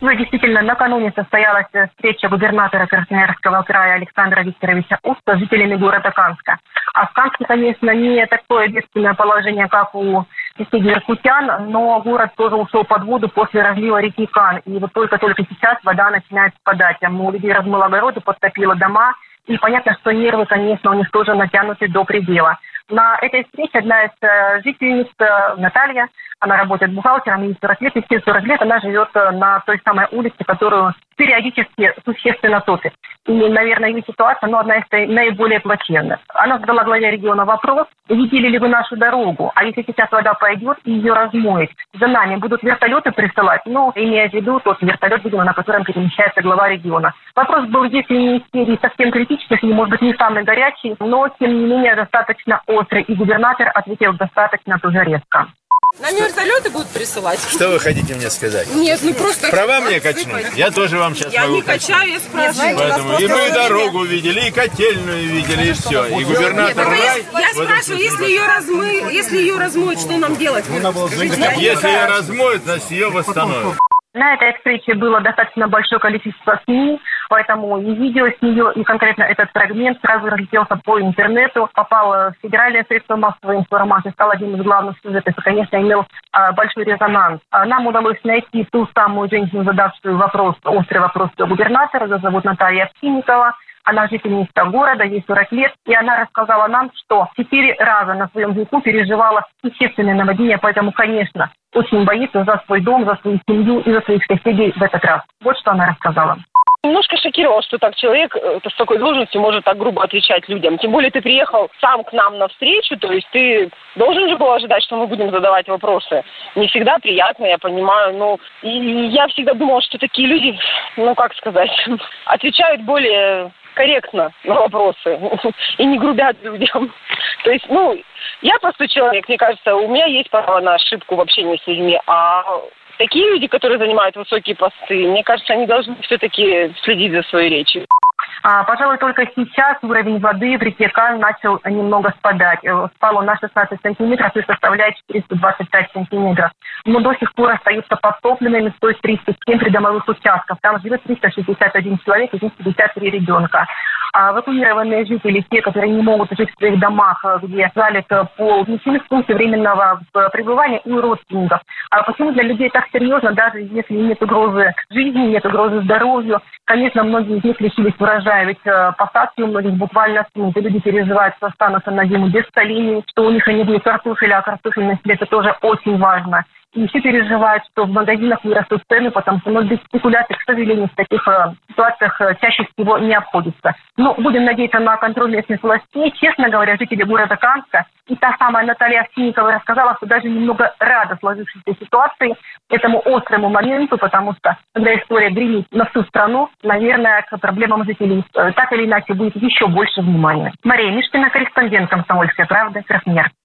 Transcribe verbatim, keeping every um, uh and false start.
Ну и действительно, накануне состоялась встреча губернатора Красноярского края Александра Викторовича Уста с жителями города Канска. А в Канске, конечно, не такое бедственное положение, как у соседей иркутян, но город тоже ушел под воду после разлива реки Кан. И вот только-только сейчас вода начинает спадать. Там у людей размыло огороды, подтопило дома. И понятно, что нервы, конечно, у них тоже натянуты до предела. На этой встрече одна из э, жительниц, э, Наталья, она работает бухгалтером, ей сорок лет, и все сорок лет она живет э, на той самой улице, которую периодически существенно топит. И, наверное, ее ситуация, ну, одна из наиболее плачевных. Она задала главе региона вопрос: видели ли вы нашу дорогу? А если сейчас вода пойдет и ее размоет, за нами будут вертолеты присылать? Ну, имея в виду тот вертолет, видимо, на котором перемещается глава региона. Вопрос был, если не из серии совсем критический, может быть, не самый горячий, но, тем не менее, достаточно острый. И губернатор ответил достаточно тоже резко. Нам вертолеты будут присылать. Что вы хотите мне сказать? Нет, ну просто... Права мне качнуть? Я тоже вам сейчас я могу не качаю, я спрашиваю. Поэтому и мы дорогу видели, и котельную видели, и все. И губернатор... Нет, я, я спрашиваю, если ее, размы... если ее размоют, что нам делать? Скажите, если ее размоют, значит ее восстановят. На этой встрече было достаточно большое количество СМИ, поэтому и видео с нее, и конкретно этот фрагмент сразу разлетелся по интернету, попал в федеральное средство массовой информации, стал одним из главных сюжетов и, конечно, имел а, большой резонанс. А, нам удалось найти ту самую женщину, задавшую вопрос, острый вопрос до губернатора, ее зовут Наталья Овсинникова. Она жительница города, ей сорок лет, и она рассказала нам, что четыре раза на своем веку переживала естественное наводнение, поэтому, конечно, очень боится за свой дом, за свою семью и за своих соседей в этот раз. Вот что она рассказала. Немножко шокировал, что так человек с такой должностью может так грубо отвечать людям. Тем более ты приехал сам к нам навстречу, то есть ты должен же был ожидать, что мы будем задавать вопросы. Не всегда приятно, я понимаю, но и я всегда думала, что такие люди, ну как сказать, отвечают более корректно на вопросы и не грубят людям. То есть, ну, я простой человек, мне кажется, у меня есть право на ошибку в общении с людьми, а такие люди, которые занимают высокие посты, мне кажется, они должны все-таки следить за своей речью. А, пожалуй, только сейчас уровень воды в реке Кан начал немного спадать. Спал он на шестнадцать сантиметров и составляет четыреста двадцать пять сантиметров. Но до сих пор остаются подтопленными сто тридцать семь придомовых участков. Там живет триста шестьдесят один человек, из них пятьдесят три ребенка. А эвакуированные жители, те, которые не могут жить в своих домах, где залит пол, внесены в пункты временного пребывания у родственников. А почему для людей так серьезно, даже если нет угрозы жизни, нет угрозы здоровью? Конечно, многие из них лишились урожая, ведь посадки у многих буквально смыты. Люди переживают, что останутся на зиму без солений, что у них не будет картофеля, а картофельный след – это тоже очень важно. И все переживают, что в магазинах вырастут цены, потому что, может быть, спекуляции, к сожалению, в таких э, ситуациях э, чаще всего не обходится. Но будем надеяться на контроль местных властей. Честно говоря, жители города Канска и та самая Наталья Овсинникова рассказала, что даже немного рада сложившейся ситуации, этому острому моменту, потому что, когда история гремит на всю страну, наверное, к проблемам жителей э, так или иначе будет еще больше внимания. Мария Мишкина, корреспондент «Комсомольской правды», Красноярск.